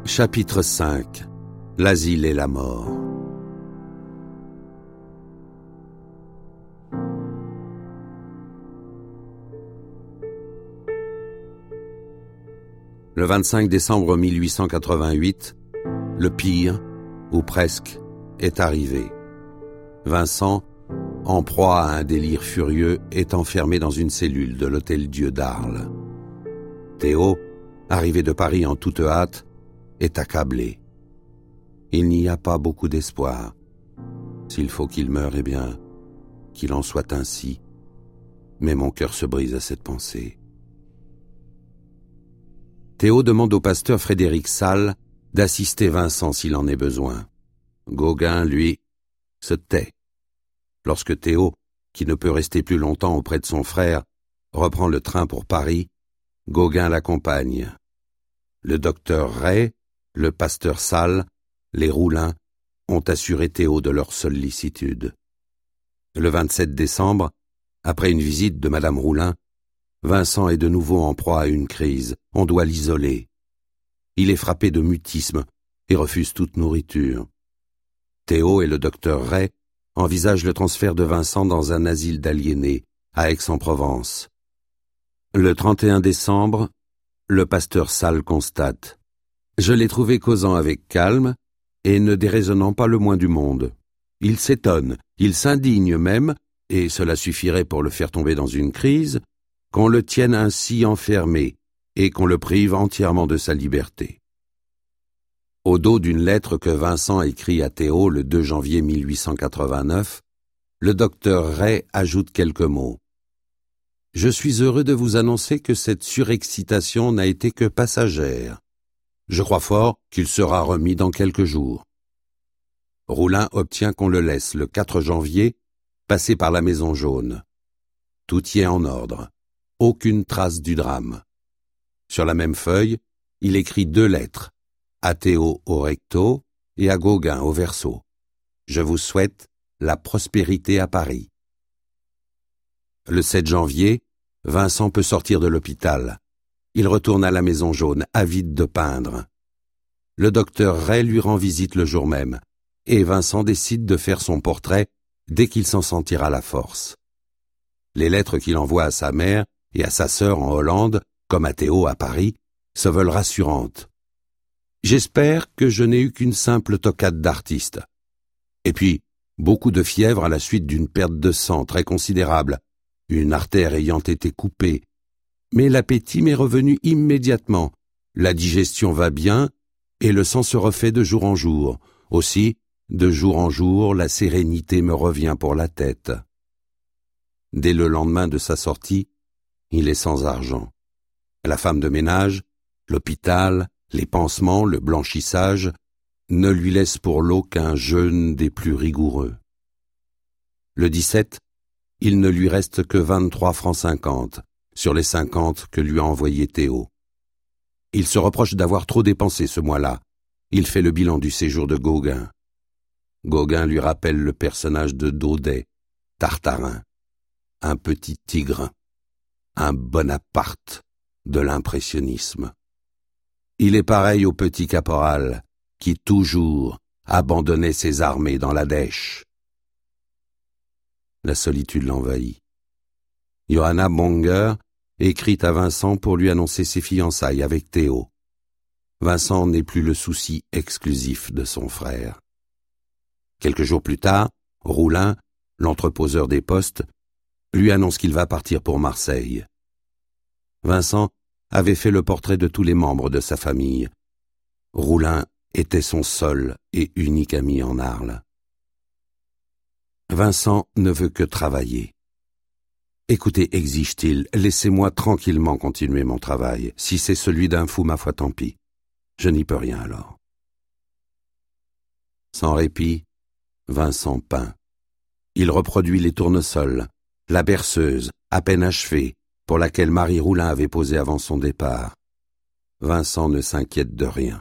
Chapitre 5. L'asile et la mort. Le 25 décembre 1888, le pire, ou presque, est arrivé. Vincent, en proie à un délire furieux, est enfermé dans une cellule de l'Hôtel-Dieu d'Arles. Théo, arrivé de Paris en toute hâte, est accablé. Il n'y a pas beaucoup d'espoir. S'il faut qu'il meure, eh bien, qu'il en soit ainsi. Mais mon cœur se brise à cette pensée. Théo demande au pasteur Frédéric Salle d'assister Vincent s'il en est besoin. Gauguin, lui, se tait. Lorsque Théo, qui ne peut rester plus longtemps auprès de son frère, reprend le train pour Paris, Gauguin l'accompagne. Le docteur Ray, le pasteur Salle, les Roulin ont assuré Théo de leur sollicitude. Le 27 décembre, après une visite de madame Roulin, Vincent est de nouveau en proie à une crise. On doit l'isoler. Il est frappé de mutisme et refuse toute nourriture. Théo et le docteur Ray envisagent le transfert de Vincent dans un asile d'aliénés à Aix-en-Provence. Le 31 décembre, le pasteur Salle constate: « Je l'ai trouvé causant avec calme et ne déraisonnant pas le moins du monde. Il s'étonne, il s'indigne même, et cela suffirait pour le faire tomber dans une crise, qu'on le tienne ainsi enfermé et qu'on le prive entièrement de sa liberté. » Au dos d'une lettre que Vincent écrit à Théo le 2 janvier 1889, le docteur Ray ajoute quelques mots. « Je suis heureux de vous annoncer que cette surexcitation n'a été que passagère. Je crois fort qu'il sera remis dans quelques jours. » Roulin obtient qu'on le laisse le 4 janvier passer par la Maison Jaune. Tout y est en ordre. Aucune trace du drame. Sur la même feuille, il écrit 2 lettres, à Théo au recto et à Gauguin au verso. « Je vous souhaite la prospérité à Paris. » Le 7 janvier, Vincent peut sortir de l'hôpital. Il retourne à la Maison Jaune, avide de peindre. Le docteur Ray lui rend visite le jour même, et Vincent décide de faire son portrait dès qu'il s'en sentira la force. Les lettres qu'il envoie à sa mère et à sa sœur en Hollande, comme à Théo à Paris, se veulent rassurantes. « J'espère que je n'ai eu qu'une simple toquade d'artiste. Et puis, beaucoup de fièvre à la suite d'une perte de sang très considérable, une artère ayant été coupée. Mais l'appétit m'est revenu immédiatement, la digestion va bien, et le sang se refait de jour en jour. Aussi, de jour en jour, la sérénité me revient pour la tête. » Dès le lendemain de sa sortie, il est sans argent. La femme de ménage, l'hôpital, les pansements, le blanchissage ne lui laissent pour l'eau qu'un jeûne des plus rigoureux. Le 17, il ne lui reste que 23 francs 50 sur les 50 que lui a envoyé Théo. Il se reproche d'avoir trop dépensé ce mois-là. Il fait le bilan du séjour de Gauguin. Gauguin lui rappelle le personnage de Daudet, Tartarin, un petit tigre, un Bonaparte de l'impressionnisme. Il est pareil au petit caporal qui toujours abandonnait ses armées dans la dèche. La solitude l'envahit. Johanna Bonger écrit à Vincent pour lui annoncer ses fiançailles avec Théo. Vincent n'est plus le souci exclusif de son frère. Quelques jours plus tard, Roulin, l'entreposeur des postes, lui annonce qu'il va partir pour Marseille. Vincent avait fait le portrait de tous les membres de sa famille. Roulin était son seul et unique ami en Arles. Vincent ne veut que travailler. « Écoutez, exige-t-il, laissez-moi tranquillement continuer mon travail. Si c'est celui d'un fou, ma foi, tant pis. Je n'y peux rien alors. » Sans répit, Vincent peint. Il reproduit les tournesols, la berceuse, à peine achevée, pour laquelle Marie Roulin avait posé avant son départ. Vincent ne s'inquiète de rien.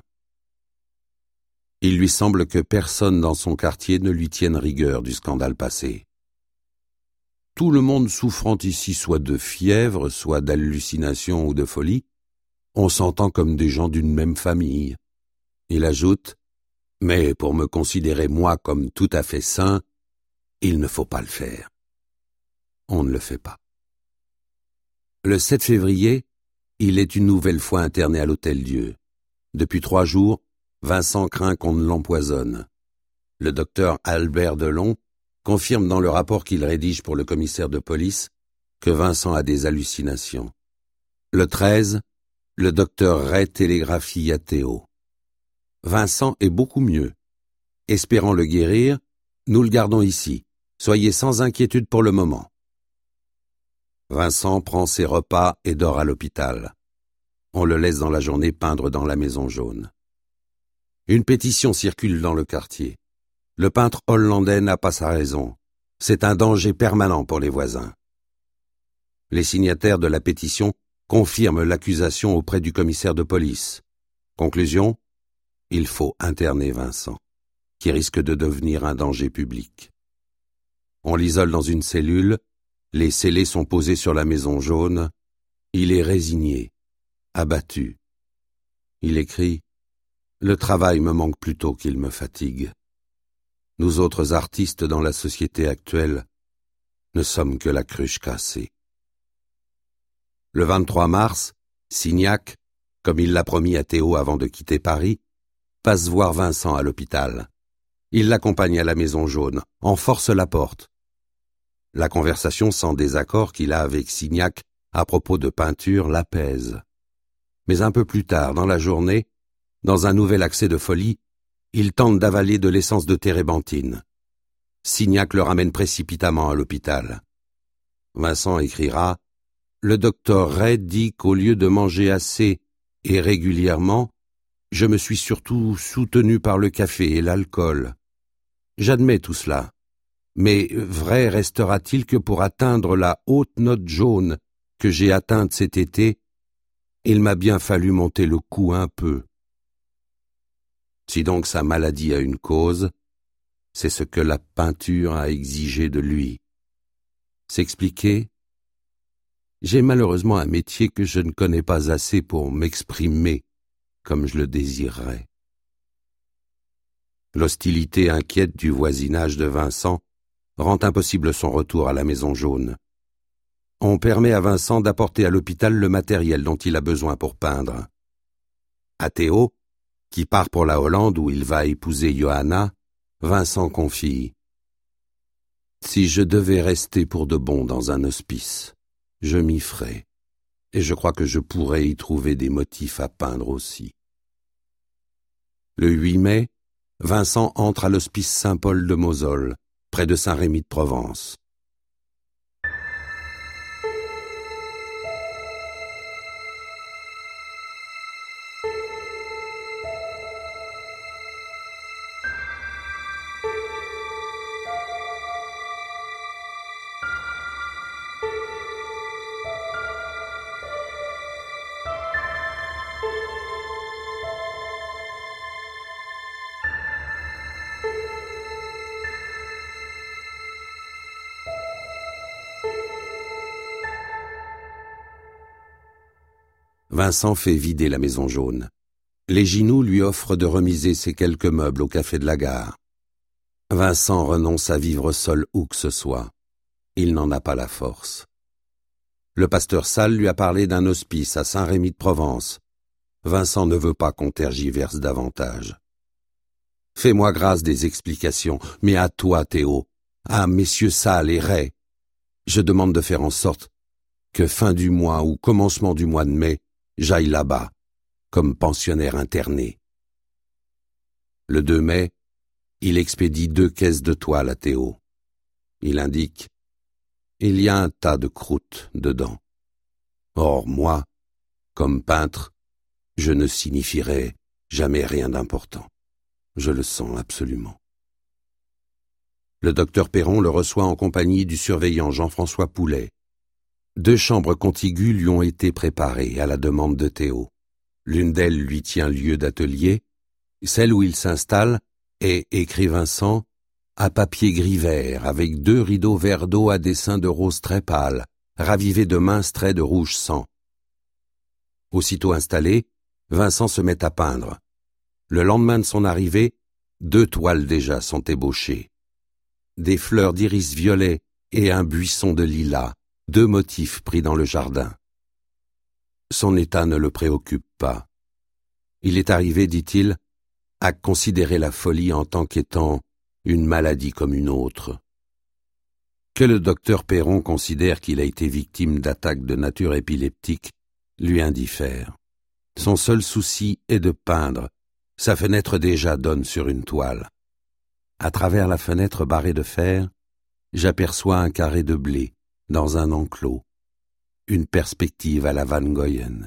Il lui semble que personne dans son quartier ne lui tienne rigueur du scandale passé. Tout le monde souffrant ici soit de fièvre, soit d'hallucination ou de folie, on s'entend comme des gens d'une même famille. Il ajoute « Mais pour me considérer moi comme tout à fait sain, il ne faut pas le faire. » On ne le fait pas. Le 7 février, il est une nouvelle fois interné à l'Hôtel-Dieu. Depuis 3 jours, Vincent craint qu'on ne l'empoisonne. Le docteur Albert Delon confirme dans le rapport qu'il rédige pour le commissaire de police que Vincent a des hallucinations. Le 13, le docteur Ray télégraphie à Théo. Vincent est beaucoup mieux. Espérant le guérir, nous le gardons ici. Soyez sans inquiétude pour le moment. Vincent prend ses repas et dort à l'hôpital. On le laisse dans la journée peindre dans la maison jaune. Une pétition circule dans le quartier. Le peintre hollandais n'a pas sa raison. C'est un danger permanent pour les voisins. Les signataires de la pétition confirment l'accusation auprès du commissaire de police. Conclusion, il faut interner Vincent, qui risque de devenir un danger public. On l'isole dans une cellule, les scellés sont posés sur la maison jaune. Il est résigné, abattu. Il écrit « Le travail me manque plutôt qu'il me fatigue. Nous autres artistes dans la société actuelle ne sommes que la cruche cassée. » Le 23 mars, Signac, comme il l'a promis à Théo avant de quitter Paris, passe voir Vincent à l'hôpital. Il l'accompagne à la maison jaune, en force la porte. La conversation sans désaccord qu'il a avec Signac à propos de peinture l'apaise. Mais un peu plus tard, dans la journée, dans un nouvel accès de folie, il tente d'avaler de l'essence de térébenthine. Signac le ramène précipitamment à l'hôpital. Vincent écrira « Le docteur Ray dit qu'au lieu de manger assez et régulièrement, je me suis surtout soutenu par le café et l'alcool. J'admets tout cela. Mais vrai restera-t-il que pour atteindre la haute note jaune que j'ai atteinte cet été, il m'a bien fallu monter le coup un peu. Si donc sa maladie a une cause, c'est ce que la peinture a exigé de lui. S'expliquer? J'ai malheureusement un métier que je ne connais pas assez pour m'exprimer comme je le désirerais. » L'hostilité inquiète du voisinage de Vincent rend impossible son retour à la maison jaune. On permet à Vincent d'apporter à l'hôpital le matériel dont il a besoin pour peindre. À Théo, qui part pour la Hollande où il va épouser Johanna, Vincent confie « Si je devais rester pour de bon dans un hospice, je m'y ferais, et je crois que je pourrais y trouver des motifs à peindre aussi. » Le 8 mai, Vincent entre à l'hospice Saint-Paul de Mosole, près de Saint-Rémy de Provence. Vincent fait vider la maison jaune. Les Ginoux lui offrent de remiser ses quelques meubles au café de la gare. Vincent renonce à vivre seul où que ce soit. Il n'en a pas la force. Le pasteur Salles lui a parlé d'un hospice à Saint-Rémy de Provence. Vincent ne veut pas qu'on tergiverse davantage. « Fais-moi grâce des explications, mais à toi, Théo, à messieurs Salles et Ray. Je demande de faire en sorte que fin du mois ou commencement du mois de mai, j'aille là-bas, comme pensionnaire interné. » Le 2 mai, il expédie 2 caisses de toile à Théo. Il indique « Il y a un tas de croûtes dedans. » Or, moi, comme peintre, je ne signifierai jamais rien d'important. Je le sens absolument. Le docteur Perron le reçoit en compagnie du surveillant Jean-François Poulet. 2 chambres contiguës lui ont été préparées à la demande de Théo. L'une d'elles lui tient lieu d'atelier, celle où il s'installe est, écrit Vincent, à papier gris vert, avec 2 rideaux vert d'eau à dessin de rose très pâle, ravivés de minces traits de rouge sang. Aussitôt installé, Vincent se met à peindre. Le lendemain de son arrivée, 2 toiles déjà sont ébauchées. Des fleurs d'iris violet et un buisson de lilas, 2 motifs pris dans le jardin. Son état ne le préoccupe pas. Il est arrivé, dit-il, à considérer la folie en tant qu'étant une maladie comme une autre. Que le docteur Perron considère qu'il a été victime d'attaques de nature épileptique lui indiffère. Son seul souci est de peindre. Sa fenêtre déjà donne sur une toile. À travers la fenêtre barrée de fer, j'aperçois un carré de blé dans un enclos, une perspective à la Van Goyen.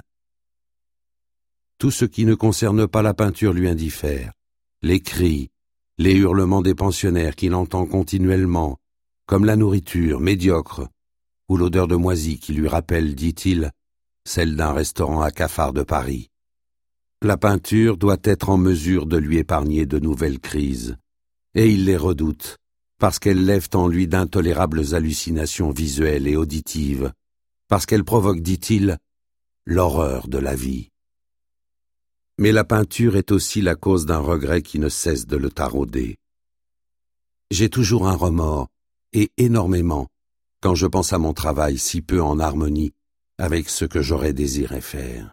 Tout ce qui ne concerne pas la peinture lui indiffère. Les cris, les hurlements des pensionnaires qu'il entend continuellement, comme la nourriture médiocre ou l'odeur de moisi qui lui rappelle, dit-il, celle d'un restaurant à cafards de Paris. La peinture doit être en mesure de lui épargner de nouvelles crises, et il les redoute, parce qu'elles lèvent en lui d'intolérables hallucinations visuelles et auditives, parce qu'elles provoquent, dit-il, l'horreur de la vie. Mais la peinture est aussi la cause d'un regret qui ne cesse de le tarauder. J'ai toujours un remords, et énormément, quand je pense à mon travail si peu en harmonie avec ce que j'aurais désiré faire.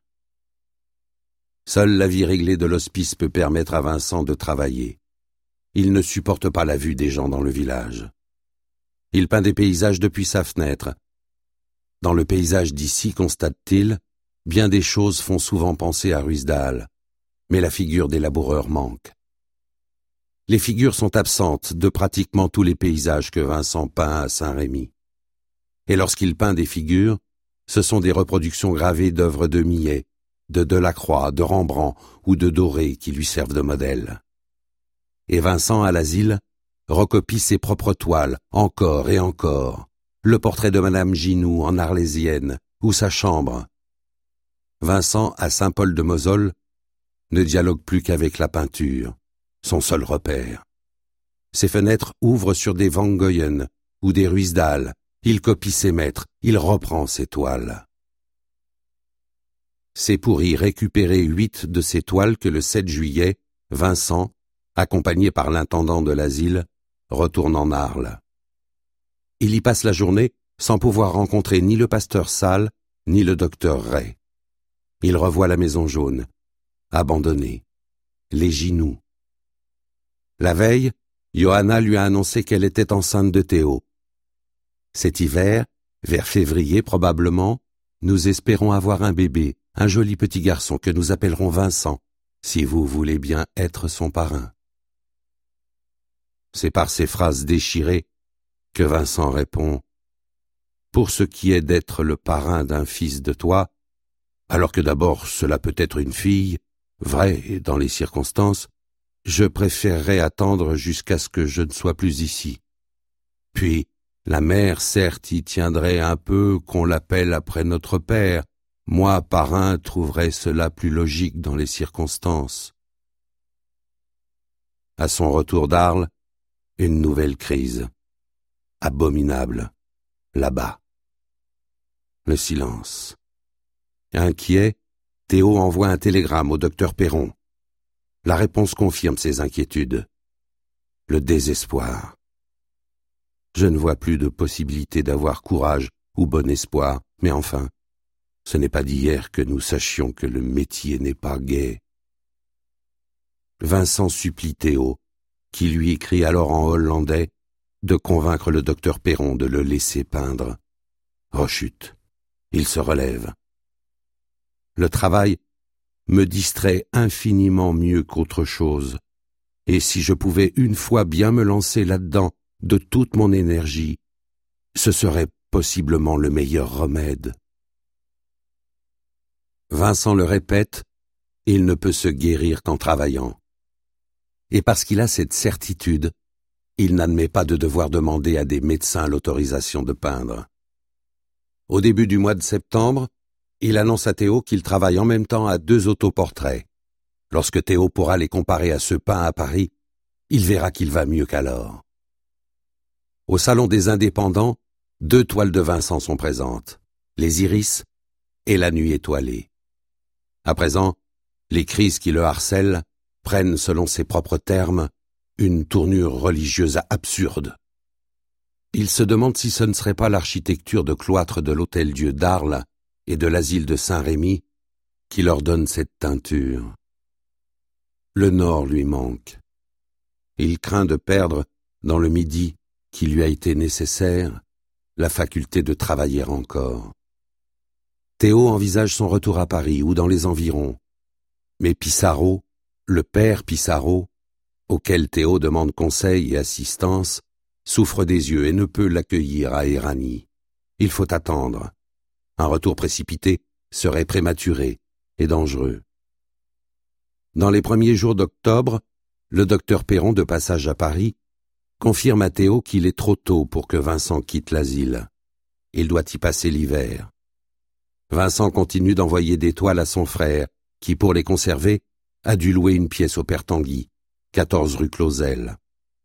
Seule la vie réglée de l'hospice peut permettre à Vincent de travailler. Il ne supporte pas la vue des gens dans le village. Il peint des paysages depuis sa fenêtre. Dans le paysage d'ici, constate-t-il, bien des choses font souvent penser à Ruisdael, mais la figure des laboureurs manque. Les figures sont absentes de pratiquement tous les paysages que Vincent peint à Saint-Rémy. Et lorsqu'il peint des figures, ce sont des reproductions gravées d'œuvres de Millet, de Delacroix, de Rembrandt ou de Doré qui lui servent de modèle. Et Vincent, à l'asile, recopie ses propres toiles, encore et encore, le portrait de Madame Ginoux en arlésienne, ou sa chambre. Vincent, à Saint-Paul-de-Moselle, ne dialogue plus qu'avec la peinture, son seul repère. Ses fenêtres ouvrent sur des Van Goyen ou des Ruisdael. Il copie ses maîtres, il reprend ses toiles. C'est pour y récupérer 8 de ces toiles que le 7 juillet, Vincent, accompagné par l'intendant de l'asile, retourne en Arles. Il y passe la journée sans pouvoir rencontrer ni le pasteur Salles, ni le docteur Ray. Il revoit la maison jaune, abandonnée, les Ginoux. La veille, Johanna lui a annoncé qu'elle était enceinte de Théo. Cet hiver, vers février probablement, nous espérons avoir un bébé, un joli petit garçon que nous appellerons Vincent, si vous voulez bien être son parrain. C'est par ces phrases déchirées que Vincent répond « Pour ce qui est d'être le parrain d'un fils de toi, alors que d'abord cela peut être une fille, vrai dans les circonstances, je préférerais attendre jusqu'à ce que je ne sois plus ici. Puis, la mère, certes, y tiendrait un peu qu'on l'appelle après notre père. Moi, parrain, trouverais cela plus logique dans les circonstances. » À son retour d'Arles, une nouvelle crise. Abominable. Là-bas. Le silence. Inquiet, Théo envoie un télégramme au docteur Perron. La réponse confirme ses inquiétudes. Le désespoir. Je ne vois plus de possibilité d'avoir courage ou bon espoir, mais enfin, ce n'est pas d'hier que nous sachions que le métier n'est pas gai. Vincent supplie Théo, qui lui écrit alors en hollandais, de convaincre le docteur Perron de le laisser peindre. Rechute. Il se relève. Le travail me distrait infiniment mieux qu'autre chose, et si je pouvais une fois bien me lancer là-dedans de toute mon énergie, ce serait possiblement le meilleur remède. Vincent le répète, il ne peut se guérir qu'en travaillant. Et parce qu'il a cette certitude, il n'admet pas de devoir demander à des médecins l'autorisation de peindre. Au début du mois de septembre, il annonce à Théo qu'il travaille en même temps à 2 autoportraits. Lorsque Théo pourra les comparer à ceux peints à Paris, il verra qu'il va mieux qu'alors. Au Salon des Indépendants, 2 toiles de Vincent sont présentes, les iris et la nuit étoilée. À présent, les crises qui le harcèlent prennent, selon ses propres termes, une tournure religieuse absurde. Il se demande si ce ne serait pas l'architecture de cloître de l'Hôtel-Dieu d'Arles et de l'asile de Saint-Rémy qui leur donne cette teinture. Le Nord lui manque. Il craint de perdre, dans le Midi qui lui a été nécessaire, la faculté de travailler encore. Théo envisage son retour à Paris ou dans les environs. Mais Pissarro, le père Pissarro, auquel Théo demande conseil et assistance, souffre des yeux et ne peut l'accueillir à Éragny. Il faut attendre. Un retour précipité serait prématuré et dangereux. Dans les premiers jours d'octobre, le docteur Perron, de passage à Paris, confirme à Théo qu'il est trop tôt pour que Vincent quitte l'asile. Il doit y passer l'hiver. Vincent continue d'envoyer des toiles à son frère, qui, pour les conserver, a dû louer une pièce au Père Tanguy, 14 rue Clausel.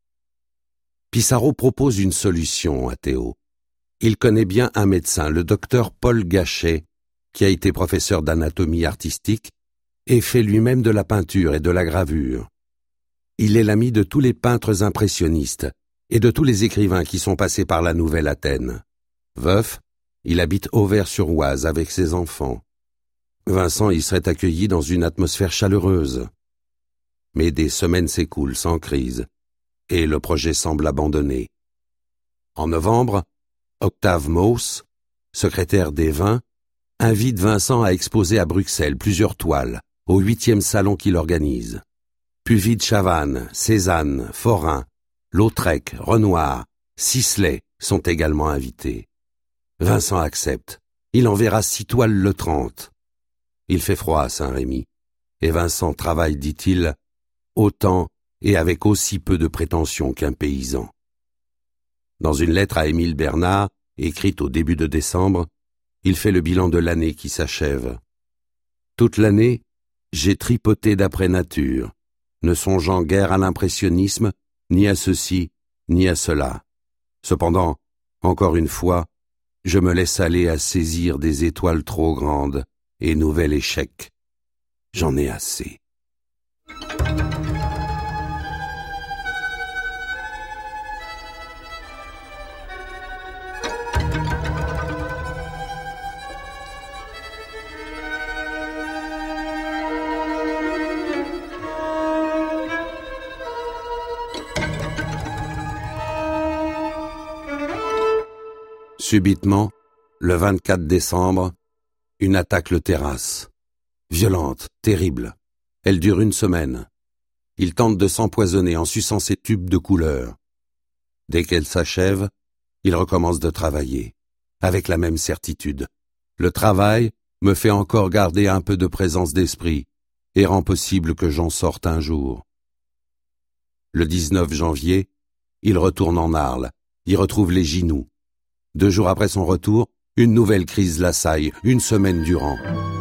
Pissarro propose une solution à Théo. Il connaît bien un médecin, le docteur Paul Gachet, qui a été professeur d'anatomie artistique et fait lui-même de la peinture et de la gravure. Il est l'ami de tous les peintres impressionnistes et de tous les écrivains qui sont passés par la Nouvelle Athènes. Veuf, il habite Auvers-sur-Oise avec ses enfants. Vincent y serait accueilli dans une atmosphère chaleureuse. Mais des semaines s'écoulent sans crise, et le projet semble abandonné. En novembre, Octave Mauss, secrétaire des Vins, invite Vincent à exposer à Bruxelles plusieurs toiles, au 8e salon qu'il organise. Puvis de Chavannes, Cézanne, Forain, Lautrec, Renoir, Sisley sont également invités. Vincent accepte. Il enverra 6 toiles le 30. Il fait froid à Saint-Rémy, et Vincent travaille, dit-il, autant et avec aussi peu de prétention qu'un paysan. Dans une lettre à Émile Bernard, écrite au début de décembre, il fait le bilan de l'année qui s'achève. Toute l'année, j'ai tripoté d'après nature, ne songeant guère à l'impressionnisme, ni à ceci, ni à cela. Cependant, encore une fois, je me laisse aller à saisir des étoiles trop grandes et nouvel échec. J'en ai assez. Subitement, le 24 décembre, une attaque le terrasse. Violente, terrible. Elle dure 1 semaine. Il tente de s'empoisonner en suçant ses tubes de couleur. Dès qu'elle s'achève, il recommence de travailler, avec la même certitude. Le travail me fait encore garder un peu de présence d'esprit et rend possible que j'en sorte un jour. Le 19 janvier, il retourne en Arles, y retrouve les Ginoux. 2 jours après son retour, une nouvelle crise l'assaille, 1 semaine durant.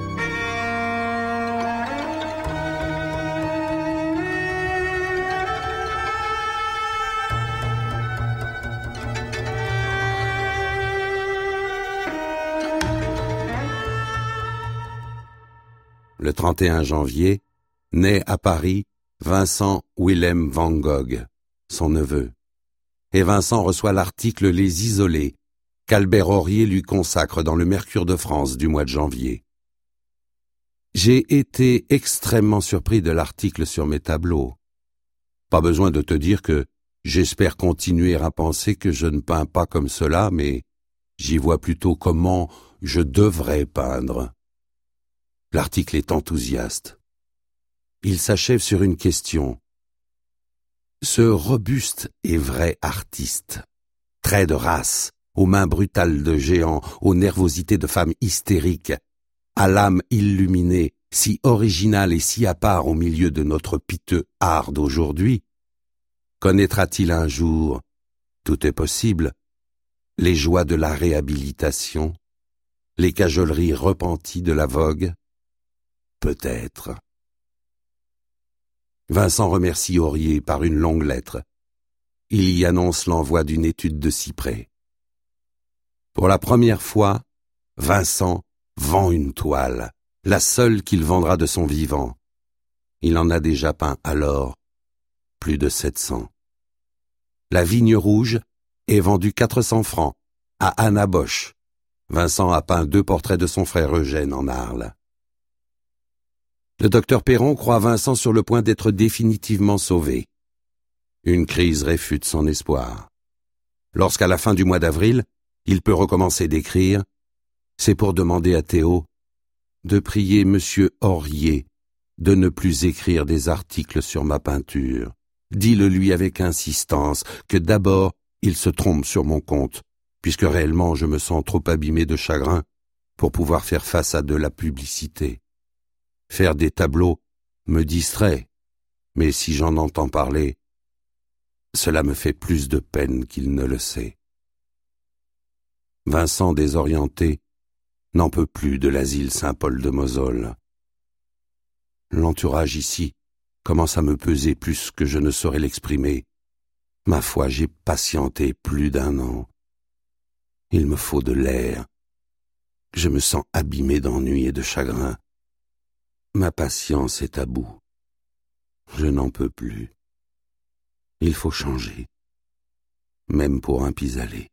Le 31 janvier, naît à Paris Vincent Willem van Gogh, son neveu. Et Vincent reçoit l'article Les Isolés, qu'Albert Aurier lui consacre dans le Mercure de France du mois de janvier. J'ai été extrêmement surpris de l'article sur mes tableaux. Pas besoin de te dire que j'espère continuer à penser que je ne peins pas comme cela, mais j'y vois plutôt comment je devrais peindre. L'article est enthousiaste. Il s'achève sur une question. Ce robuste et vrai artiste, trait de race, aux mains brutales de géants, aux nervosités de femmes hystériques, à l'âme illuminée, si originale et si à part au milieu de notre piteux art d'aujourd'hui, connaîtra-t-il un jour, tout est possible, les joies de la réhabilitation, les cajoleries repenties de la vogue? Peut-être. Vincent remercie Aurier par une longue lettre. Il y annonce l'envoi d'une étude de cyprès. Pour la première fois, Vincent vend une toile, la seule qu'il vendra de son vivant. Il en a déjà peint alors plus de 700. La Vigne rouge est vendue 400 francs à Anna Bosch. Vincent a peint 2 portraits de son frère Eugène en Arles. Le docteur Perron croit Vincent sur le point d'être définitivement sauvé. Une crise réfute son espoir. Lorsqu'à la fin du mois d'avril, il peut recommencer d'écrire, c'est pour demander à Théo de prier Monsieur Aurier de ne plus écrire des articles sur ma peinture. Dis-le lui avec insistance que d'abord il se trompe sur mon compte, puisque réellement je me sens trop abîmé de chagrin pour pouvoir faire face à de la publicité. Faire des tableaux me distrait, mais si j'en entends parler, cela me fait plus de peine qu'il ne le sait. Vincent, désorienté, n'en peut plus de l'asile Saint-Paul de Mosole. L'entourage ici commence à me peser plus que je ne saurais l'exprimer. Ma foi, j'ai patienté plus d'1 an. Il me faut de l'air. Je me sens abîmé d'ennui et de chagrin. Ma patience est à bout. Je n'en peux plus. Il faut changer, même pour un pis-aller.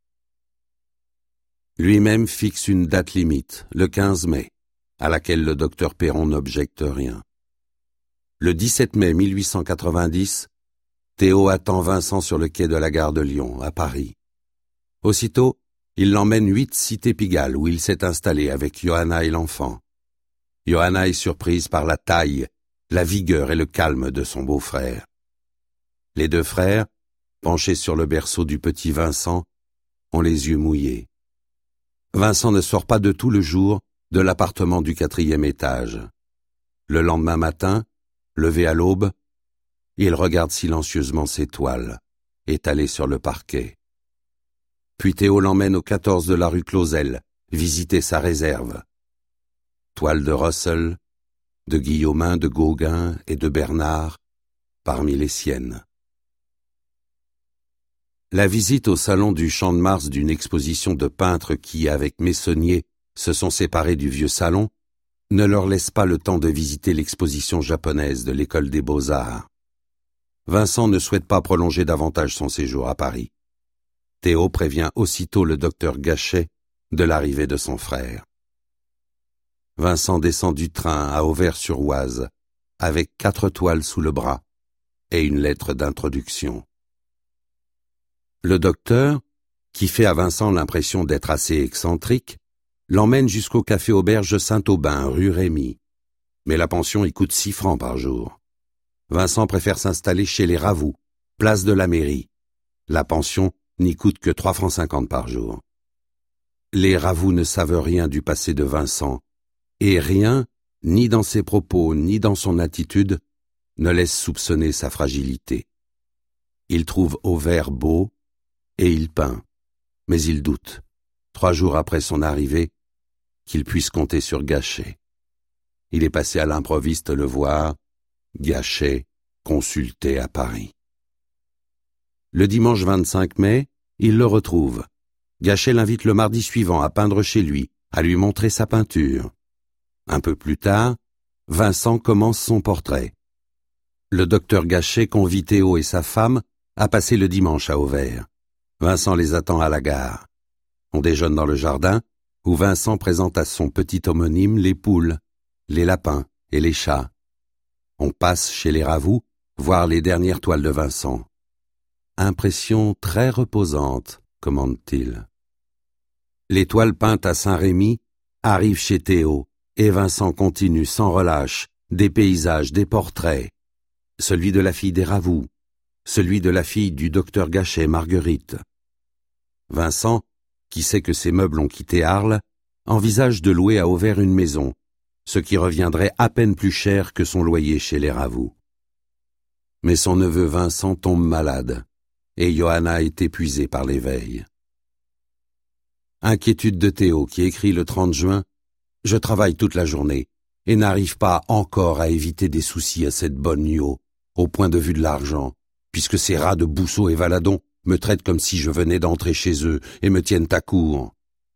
Lui-même fixe une date limite, le 15 mai, à laquelle le docteur Perron n'objecte rien. Le 17 mai 1890, Théo attend Vincent sur le quai de la gare de Lyon, à Paris. Aussitôt, il l'emmène 8 cité Pigalle, où il s'est installé avec Johanna et l'enfant. Johanna est surprise par la taille, la vigueur et le calme de son beau-frère. Les 2 frères, penchés sur le berceau du petit Vincent, ont les yeux mouillés. Vincent ne sort pas de tout le jour de l'appartement du 4e étage. Le lendemain matin, levé à l'aube, il regarde silencieusement ses toiles, étalées sur le parquet. Puis Théo l'emmène au 14 de la rue Clausel, visiter sa réserve. Toiles de Russell, de Guillaumin, de Gauguin et de Bernard, parmi les siennes. La visite au salon du Champ de Mars d'une exposition de peintres qui, avec Meissonnier, se sont séparés du vieux salon, ne leur laisse pas le temps de visiter l'exposition japonaise de l'École des Beaux-Arts. Vincent ne souhaite pas prolonger davantage son séjour à Paris. Théo prévient aussitôt le docteur Gachet de l'arrivée de son frère. Vincent descend du train à Auvers-sur-Oise, avec 4 toiles sous le bras et une lettre d'introduction. Le docteur, qui fait à Vincent l'impression d'être assez excentrique, l'emmène jusqu'au café auberge Saint-Aubin, rue Rémy. Mais la pension y coûte 6 francs par jour. Vincent préfère s'installer chez les Ravoux, place de la mairie. La pension n'y coûte que 3 francs 50 par jour. Les Ravoux ne savent rien du passé de Vincent, et rien, ni dans ses propos, ni dans son attitude, ne laisse soupçonner sa fragilité. Il trouve Auvers beau, et il peint, mais il doute, 3 jours après son arrivée, qu'il puisse compter sur Gachet. Il est passé à l'improviste le voir, Gachet, consulté à Paris. Le dimanche 25 mai, il le retrouve. Gachet l'invite le mardi suivant à peindre chez lui, à lui montrer sa peinture. Un peu plus tard, Vincent commence son portrait. Le docteur Gachet convie Théo et sa femme à passer le dimanche à Auvers. Vincent les attend à la gare. On déjeune dans le jardin, où Vincent présente à son petit homonyme les poules, les lapins et les chats. On passe chez les Ravoux, voir les dernières toiles de Vincent. Impression très reposante, commande-t-il. Les toiles peintes à Saint-Rémy arrivent chez Théo, et Vincent continue sans relâche des paysages, des portraits. Celui de la fille des Ravoux, celui de la fille du docteur Gachet, Marguerite. Vincent, qui sait que ses meubles ont quitté Arles, envisage de louer à Auvers une maison, ce qui reviendrait à peine plus cher que son loyer chez les Ravoux. Mais son neveu Vincent tombe malade, et Johanna est épuisée par l'éveil. Inquiétude de Théo qui écrit le 30 juin « Je travaille toute la journée et n'arrive pas encore à éviter des soucis à cette bonne Yo, au point de vue de l'argent, puisque ces rats de Bousseau et Valadon me traitent comme si je venais d'entrer chez eux et me tiennent à court. »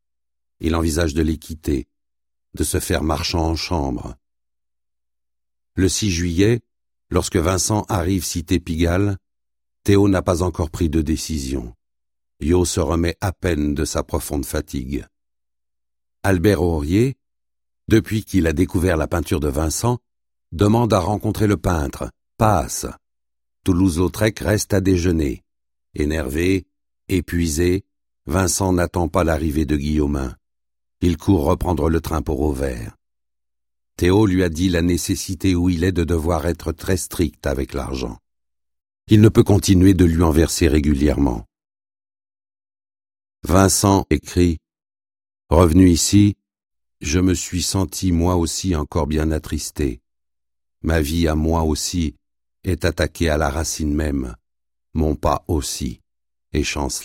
Il envisage de les quitter, de se faire marchand en chambre. Le 6 juillet, lorsque Vincent arrive cité Pigalle, Théo n'a pas encore pris de décision. Yo se remet à peine de sa profonde fatigue. Albert Aurier, depuis qu'il a découvert la peinture de Vincent, demande à rencontrer le peintre, passe. Toulouse-Lautrec reste à déjeuner. Énervé, épuisé, Vincent n'attend pas l'arrivée de Guillaumin. Il court reprendre le train pour Auvers. Théo lui a dit la nécessité où il est de devoir être très strict avec l'argent. Il ne peut continuer de lui en verser régulièrement. Vincent écrit « Revenu ici, je me suis senti moi aussi encore bien attristé. Ma vie à moi aussi est attaquée à la racine même, mon pas aussi est chancelant. »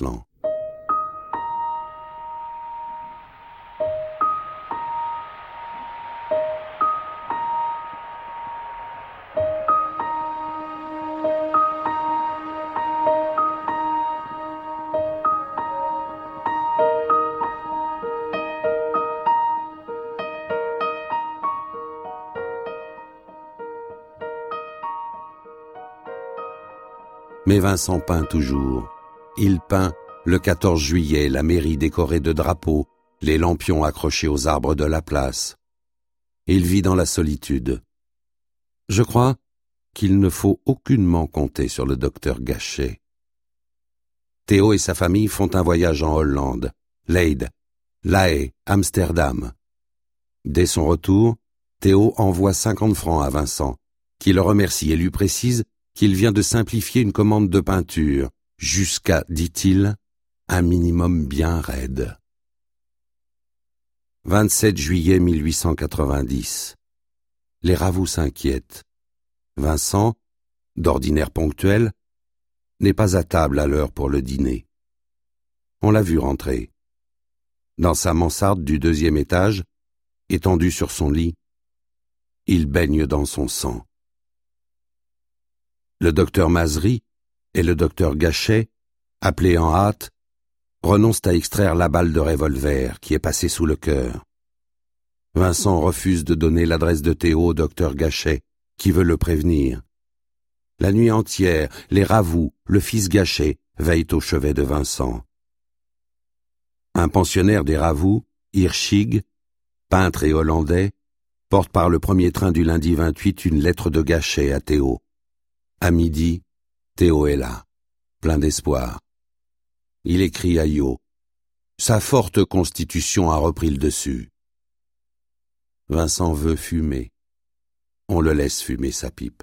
Mais Vincent peint toujours. Il peint le 14 juillet, la mairie décorée de drapeaux, les lampions accrochés aux arbres de la place. Il vit dans la solitude. Je crois qu'il ne faut aucunement compter sur le docteur Gachet. Théo et sa famille font un voyage en Hollande, Leyde, La Haye, Amsterdam. Dès son retour, Théo envoie 50 francs à Vincent, qui le remercie et lui précise qu'il vient de simplifier une commande de peinture, jusqu'à, dit-il, un minimum bien raide. 27 juillet 1890. Les Ravoux s'inquiètent. Vincent, d'ordinaire ponctuel, n'est pas à table à l'heure pour le dîner. On l'a vu rentrer. Dans sa mansarde du 2e étage, étendu sur son lit, il baigne dans son sang. Le docteur Mazery et le docteur Gachet, appelés en hâte, renoncent à extraire la balle de revolver qui est passée sous le cœur. Vincent refuse de donner l'adresse de Théo au docteur Gachet, qui veut le prévenir. La nuit entière, les Ravoux, le fils Gachet, veillent au chevet de Vincent. Un pensionnaire des Ravoux, Hirschig, peintre et hollandais, porte par le premier train du lundi 28 une lettre de Gachet à Théo. À midi, Théo est là, plein d'espoir. Il écrit à Yo. Sa forte constitution a repris le dessus. Vincent veut fumer. On le laisse fumer sa pipe.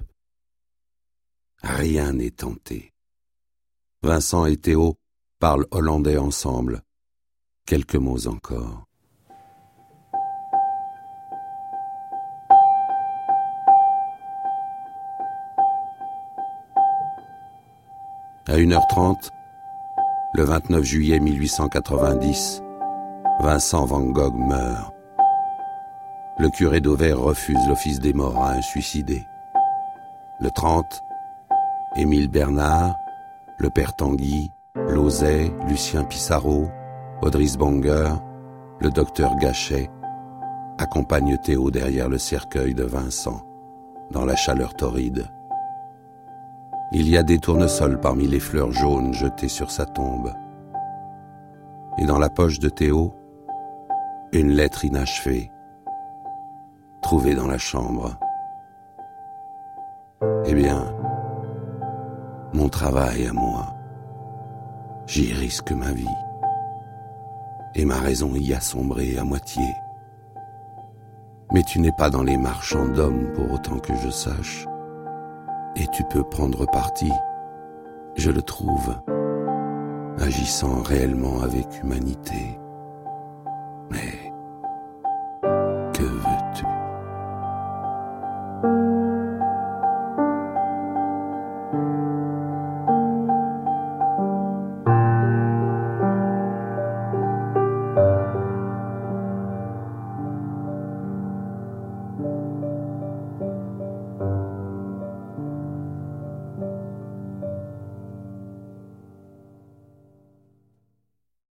Rien n'est tenté. Vincent et Théo parlent hollandais ensemble. Quelques mots encore. À 1h30, le 29 juillet 1890, Vincent van Gogh meurt. Le curé d'Auvers refuse l'office des morts à un suicidé. Le 30, Émile Bernard, le père Tanguy, Lauzet, Lucien Pissarro, Audrice Bonger, le docteur Gachet accompagnent Théo derrière le cercueil de Vincent, dans la chaleur torride. Il y a des tournesols parmi les fleurs jaunes jetées sur sa tombe. Et dans la poche de Théo, une lettre inachevée, trouvée dans la chambre. Eh bien, mon travail à moi, j'y risque ma vie. Et ma raison y a sombré à moitié. Mais tu n'es pas dans les marchands d'hommes pour autant que je sache. Et tu peux prendre parti, je le trouve, agissant réellement avec humanité. Mais